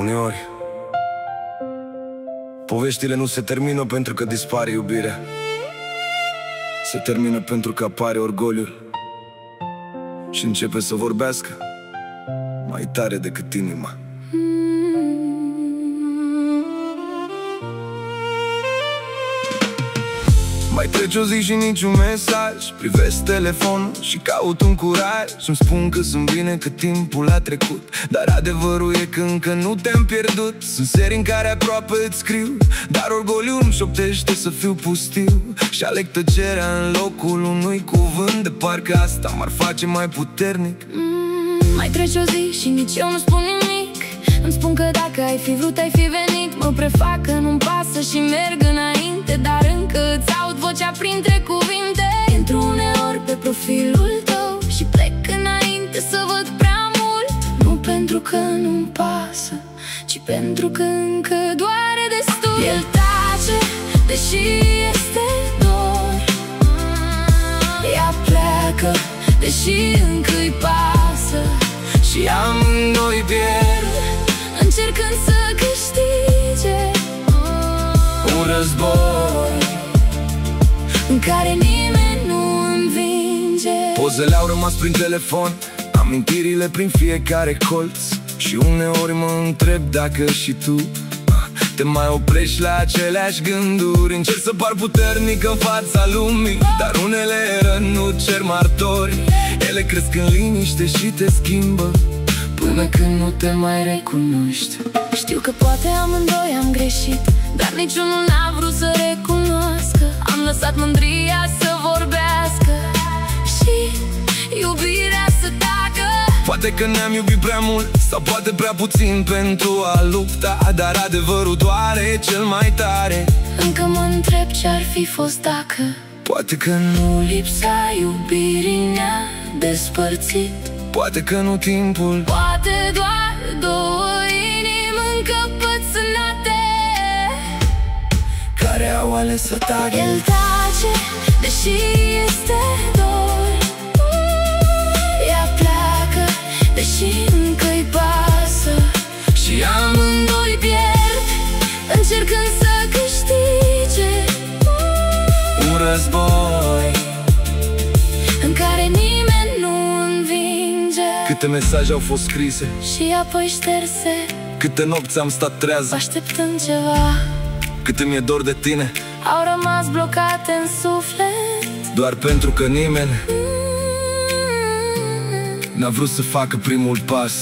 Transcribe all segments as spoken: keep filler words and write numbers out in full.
Uneori poveștile nu se termină pentru că dispare iubirea, se termină pentru că apare orgoliul și începe să vorbească mai tare decât inima. Mai trece o zi și niciun mesaj, privesc telefonul și caut un curaj. Îmi spun că sunt bine, că timpul a trecut, dar adevărul e că încă nu te-am pierdut. Sunt serii în care aproape îți scriu, dar orgoliul îmi șoptește să fiu pustiu și aleg tăcerea în locul unui cuvânt, de parcă asta m-ar face mai puternic. mm, Mai trece o zi și nici eu nu spun nimic. Îmi spun că dacă ai fi vrut, ai fi venit. Mă prefac că nu-mi pasă și merg înainte, dar încă îți aud vocea printre cuvinte. Intru uneori pe profilul tău și plec înainte să văd prea mult. Nu pentru că nu-mi pasă, ci pentru că încă doare destul. El tace, deși este dor. Ea pleacă, deși încă-i pasă, și amândoi pierd, încercând să câștige un război în care nimeni nu învinge. Pozele au rămas prin telefon, amintirile prin fiecare colț, și uneori mă întreb dacă și tu te mai oprești la aceleași gânduri. Încerc să par puternic în fața lumii, dar unele răni nu cer martori. Ele cresc în liniște și te schimbă până când nu te mai recunoști. Știu că poate amândoi am greșit, dar niciunul n-a vrut să recunoască. Am lăsat mândria să vorbească și iubirea să tacă. Poate că ne-am iubit prea mult, sau poate prea puțin pentru a lupta, dar adevărul doare cel mai tare. Încă mă întreb ce-ar fi fost dacă poate că nu lipsa iubirii ne-a despărțit. Poate că nu timpul, poate doar două inimi încăpățânate care au ales să tacă. El tace, deși este dor. Ea pleacă, deși încă-i pasă, și amândoi pierd, încercând să câștige un război în care nimeni nu învinge. Câte mesaje au fost scrise și apoi șterse, câte nopți am stat trează așteptând ceva, cât mi-e dor de tine, au rămas blocate în suflet, doar pentru că nimeni n-a vrut să facă primul pas.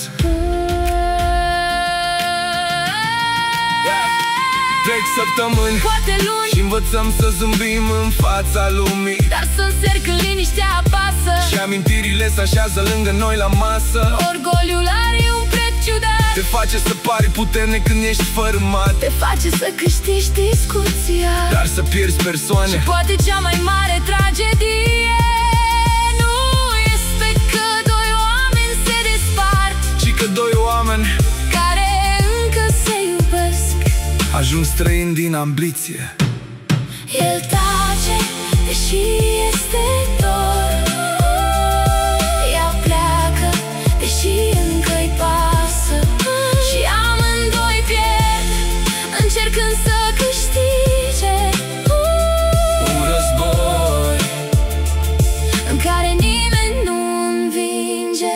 Trec săptămâni, poate luni, și învățăm să zâmbim în fața lumii, dar să încerc când liniștea apasă și amintirile se așează lângă noi la masă. Orgoliul are un preț ciudat, te face să pari puternic când ești fărâmat, te face să câștigi discuția, dar să pierzi persoane. Și poate cea mai mare tragedie nu este că doi oameni se despart, ci că doi oameni care încă se iubesc ajung străini din ambiție. El tace, deși este dor. Ea pleacă, deși încă-i pasă, și amândoi pierd, încercând să câștige un război în care nimeni nu învinge.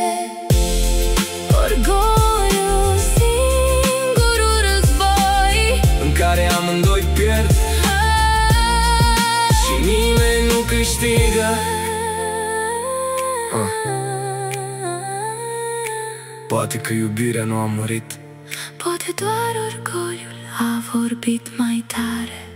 Orgoliul, singurul război în care amândoi pierd și nimeni nu câștigă. ah. Poate că iubirea nu a murit, poate doar orgoliul a vorbit mai tare.